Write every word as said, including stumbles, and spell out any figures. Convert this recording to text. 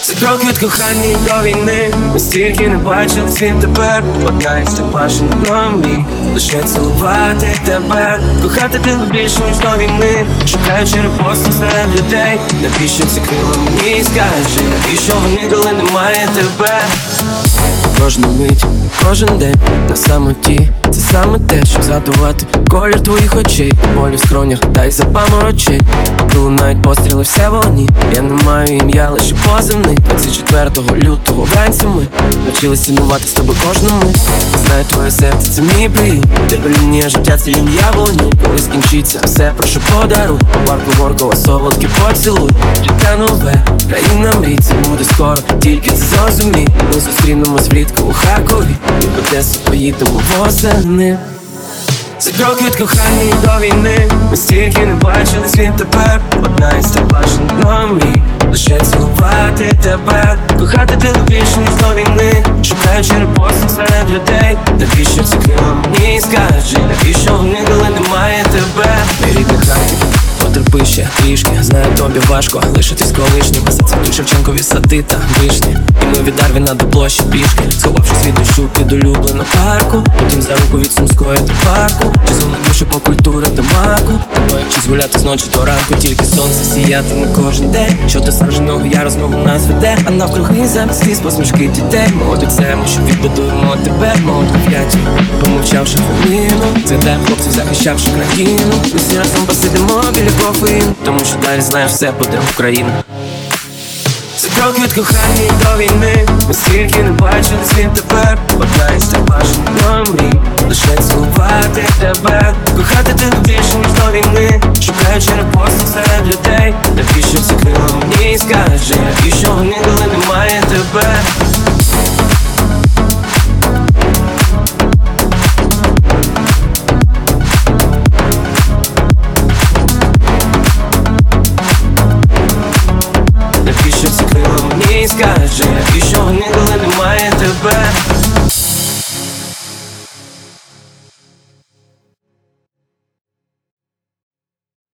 За крок від кохання до війни ми стільки не бачились, він тепер одна із тих машин на мрій. Лише цілувати тебе, кохати тебе більше, ніж до війни. Шукаючи репосту серед людей. Навіщо ці крила мені, скажи, навіщо вони, коли немає тебе? Кожну мить, кожен день на самоті. Це саме те, щоб задувати колір твоїх очей. Болю в скронях, та й запаморочить. Коли навіть постріли все вогні. Я не маю ім'я, лише позивний. двадцять четвертого лютого вранці ми навчились цінувати з тобою кожну мить. Знаю, твоє серце, це мій брій. Тебе лінія життя, це лінія вогню. Коли скінчиться все, прошу подаруй. По парку Горького солодкий поцілуй. Життя нове, країна мрій. Це буде скоро, тільки це зрозумій. Ми зустрінемось влітку у Харкові. І в Одесу поїдемо восени. За крок від кохання до війни ми стільки не бачились, він тепер одна із тих башен на мрій. Лише цілувати тебе, кохати тебе більше, ніж до війни. Шукаючи репосту серед людей. Навіщо ці крила мені, скажи, навіщо вони, коли немає тебе? Мій рідний Харків, потерпи ще трішки. Знаю, тобі важко лишитись колишнім. Зацвітуть Шевченкові сади та вишні. І ми від Дарвіна до площі пішки, сховавшись від дощу під улюблену парку. Потім за руку від Сумської до парку. Чи зону душі по культури до маку. Тобою вчись гуляти з ночі до ранку. Тільки сонце сіяти на кожен день. Що ти садженого я розмову нас веде. А навкруги замість сліз посмішки дітей. Ми обіцяємо, що відбудуємо тебе. Молодь п'яті, помовчавши хвилину. Згадаємо хлопців, захищавши країну. Ми всі разом посидимо біля кофеїну. Тому що далі знаєш, все буде Україна. За крок від кохання до війни ми стільки не бачились, він тепер одна із тих башен на мрій. Лише цілувати тебе, кохати тебе більше, ніж до війни. Шукаючи репосту серед людей. Навіщо ці крила мені, скажи, навіщо вони, коли немає тебе? Навіщо ці крила мені, скажи, навіщо вони, коли немає тебе?